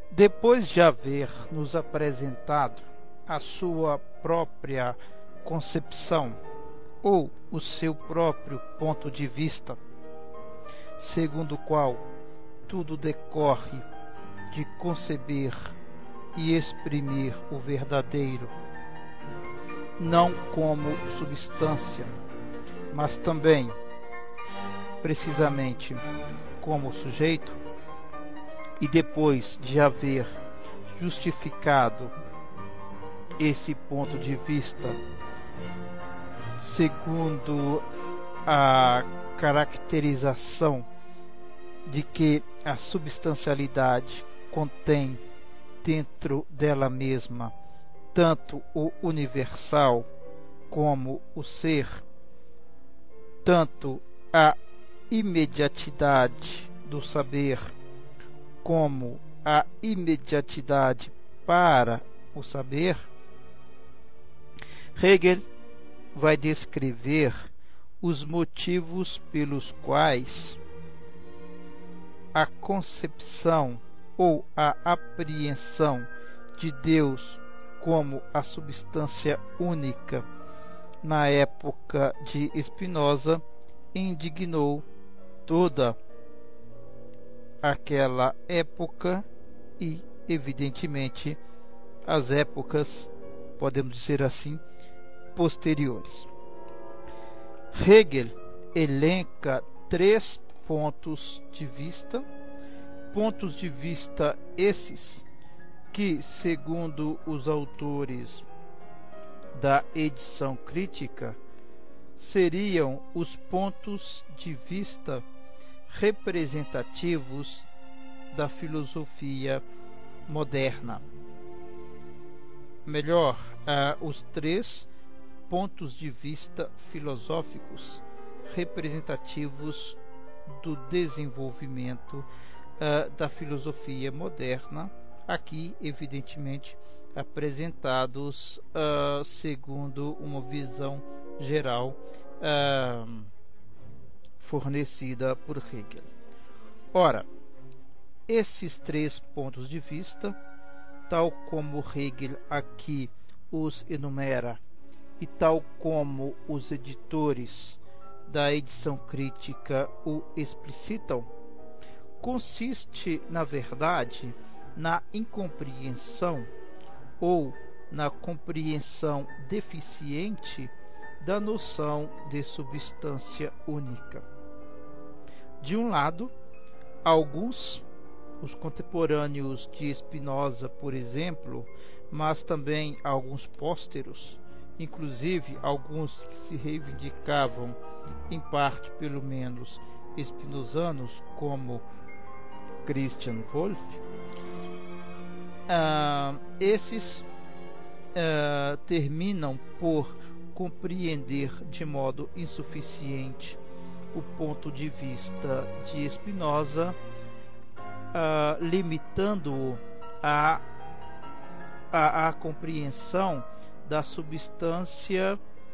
Depois de haver nos apresentado a sua própria concepção ou o seu próprio ponto de vista, segundo o qual tudo decorre de conceber e exprimir o verdadeiro, não como substância, mas também, precisamente, como sujeito, e depois de haver justificado esse ponto de vista, segundo a caracterização de que a substancialidade contém dentro dela mesma tanto o universal como o ser, tanto a imediatidade do saber como a imediatidade para o saber, Hegel vai descrever os motivos pelos quais a concepção ou a apreensão de Deus como a substância única na época de Spinoza indignou toda aquela época e, evidentemente, as épocas, podemos dizer assim, posteriores. Hegel elenca 3 pontos de vista esses que, segundo os autores da edição crítica, seriam os pontos de vista representativos da filosofia moderna. Melhor, os 3 pontos de vista filosóficos representativos do desenvolvimento da filosofia moderna, aqui evidentemente apresentados segundo uma visão geral fornecida por Hegel. Ora, esses 3 pontos de vista, tal como Hegel aqui os enumera e tal como os editores da edição crítica o explicitam, consiste, na verdade, na incompreensão ou na compreensão deficiente da noção de substância única. De um lado, alguns, os contemporâneos de Spinoza, por exemplo, mas também alguns pósteros, inclusive alguns que se reivindicavam, em parte pelo menos, spinozanos, como Christian Wolff, esses terminam por compreender de modo insuficiente o ponto de vista de Spinoza, limitando-o à compreensão da substância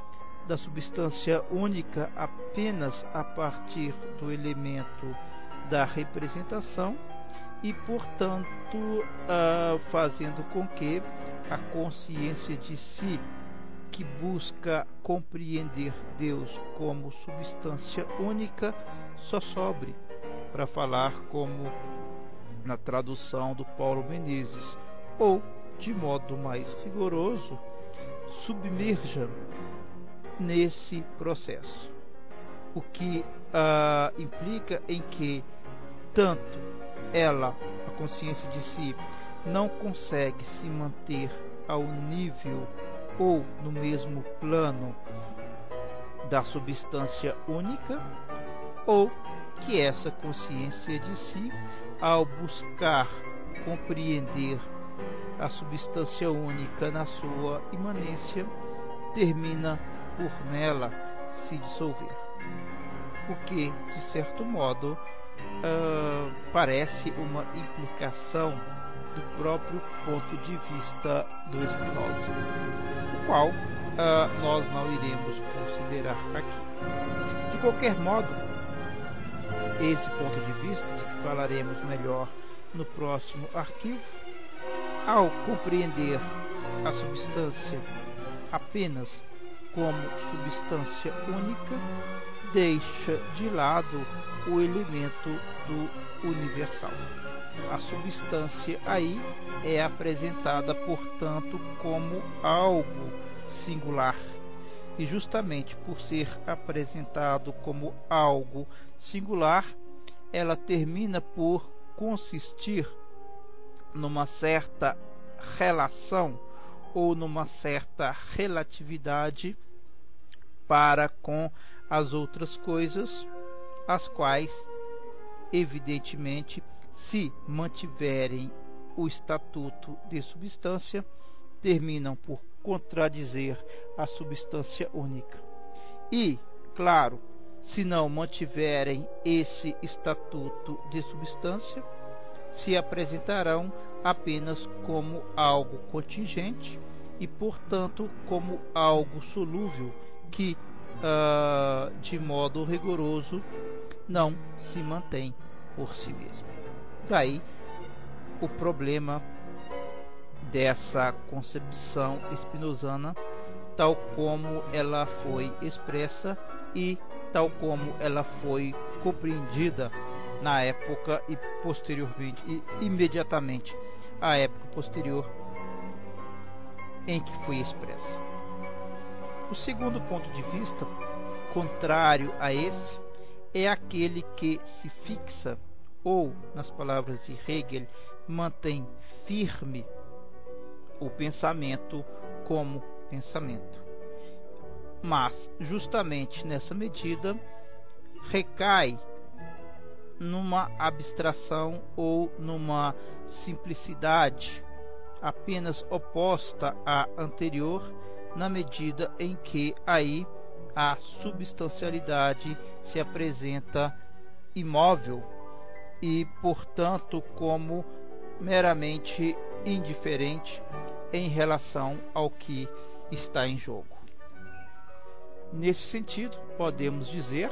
única apenas a partir do elemento da representação e, portanto, fazendo com que a consciência de si, que busca compreender Deus como substância única, só sobre, para falar como na tradução do Paulo Menezes, ou, de modo mais rigoroso, submerja nesse processo, o que implica em que tanto ela, a consciência de si, não consegue se manter ao nível ou no mesmo plano da substância única, ou que essa consciência de si, ao buscar compreender a substância única na sua imanência, termina por nela se dissolver. O que, de certo modo, parece uma implicação do próprio ponto de vista do Spinoza, o qual nós não iremos considerar aqui. De qualquer modo, esse ponto de vista, de que falaremos melhor no próximo arquivo, ao compreender a substância apenas como substância única, deixa de lado o elemento do universal. A substância aí é apresentada, portanto, como algo singular. E justamente por ser apresentado como algo singular, ela termina por consistir numa certa relação ou numa certa relatividade para com as outras coisas, as quais, evidentemente, se mantiverem o estatuto de substância, terminam por contradizer a substância única. E, claro, se não mantiverem esse estatuto de substância, se apresentarão apenas como algo contingente e, portanto, como algo solúvel que, de modo rigoroso, não se mantém por si mesmo. Daí o problema dessa concepção spinozana, tal como ela foi expressa e tal como ela foi compreendida na época e posteriormente e imediatamente à época posterior em que foi expressa. O segundo ponto de vista, contrário a esse, é aquele que se fixa, ou, nas palavras de Hegel, mantém firme o pensamento como pensamento. Mas, justamente nessa medida, recai numa abstração ou numa simplicidade apenas oposta à anterior, na medida em que aí a substancialidade se apresenta imóvel e, portanto, como meramente indiferente em relação ao que está em jogo. Nesse sentido, podemos dizer,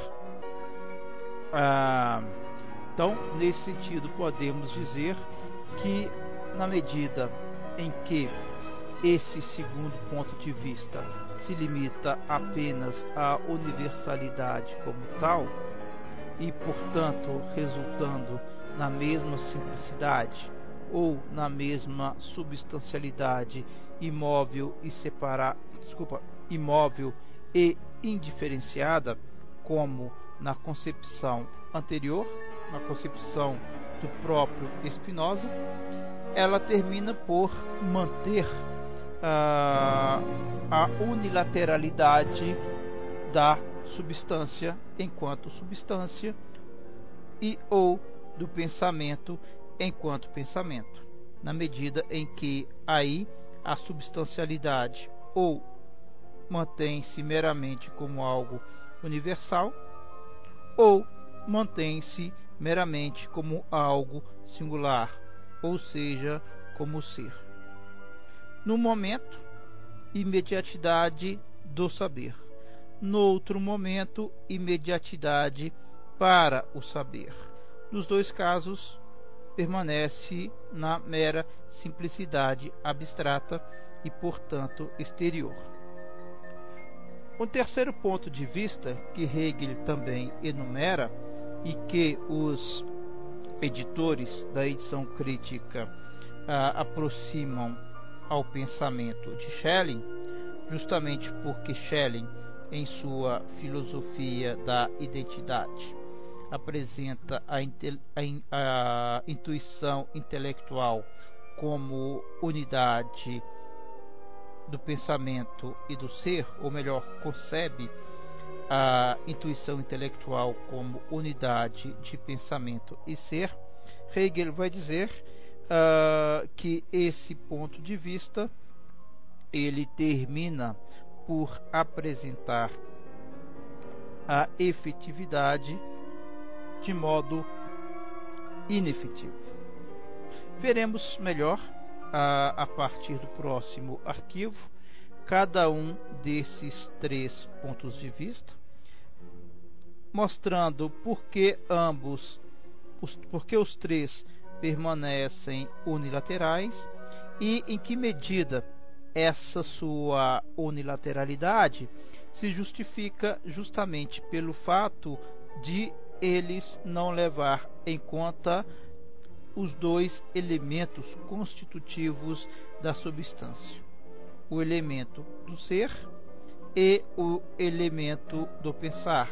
que na medida em que esse segundo ponto de vista se limita apenas à universalidade como tal, e, portanto, resultando na mesma simplicidade ou na mesma substancialidade imóvel e indiferenciada, como na concepção anterior, na concepção do próprio Spinoza, ela termina por manter a unilateralidade da substância enquanto substância e ou do pensamento enquanto pensamento, na medida em que aí a substancialidade ou mantém-se meramente como algo universal ou mantém-se meramente como algo singular, ou seja, como ser. No momento, imediatidade do saber. No outro momento, imediatidade para o saber. Nos dois casos, permanece na mera simplicidade abstrata e, portanto, exterior. Um terceiro ponto de vista que Hegel também enumera e que os editores da edição crítica aproximam ao pensamento de Schelling, justamente porque Schelling, em sua filosofia da identidade, apresenta a intuição intelectual como unidade do pensamento e do ser, ou melhor, concebe a intuição intelectual como unidade de pensamento e ser. Hegel vai dizer que esse ponto de vista ele termina por apresentar a efetividade de modo inefetivo. Veremos melhor a partir do próximo arquivo cada um desses três pontos de vista, mostrando porque os três permanecem unilaterais e em que medida essa sua unilateralidade se justifica justamente pelo fato de eles não levar em conta os dois elementos constitutivos da substância, o elemento do ser e o elemento do pensar,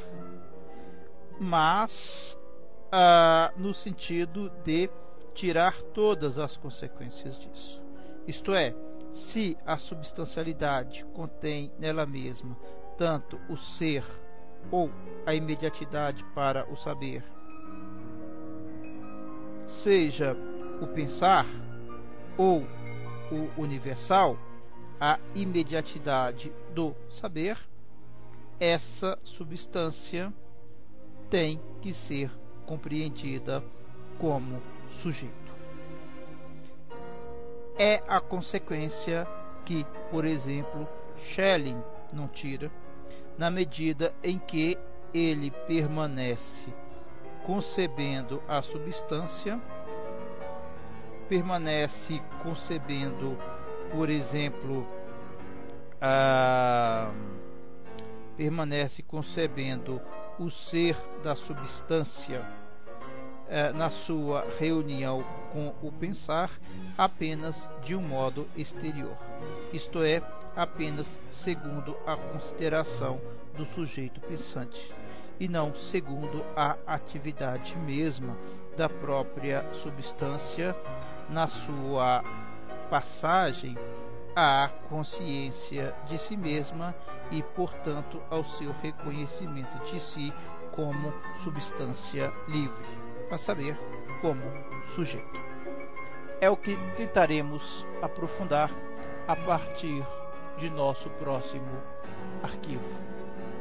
mas no sentido de tirar todas as consequências disso. Isto é, se a substancialidade contém nela mesma tanto o ser ou a imediatidade para o saber, seja o pensar ou o universal, a imediatidade do saber, essa substância tem que ser compreendida como sujeito. É a consequência que, por exemplo, Schelling não tira, na medida em que ele permanece concebendo a substância, permanece concebendo, por exemplo, permanece concebendo o ser da substância na sua reunião com o pensar apenas de um modo exterior, isto é, apenas segundo a consideração do sujeito pensante, e não segundo a atividade mesma da própria substância na sua passagem à consciência de si mesma e, portanto, ao seu reconhecimento de si como substância livre, a saber, como sujeito. É o que tentaremos aprofundar a partir de nosso próximo arquivo.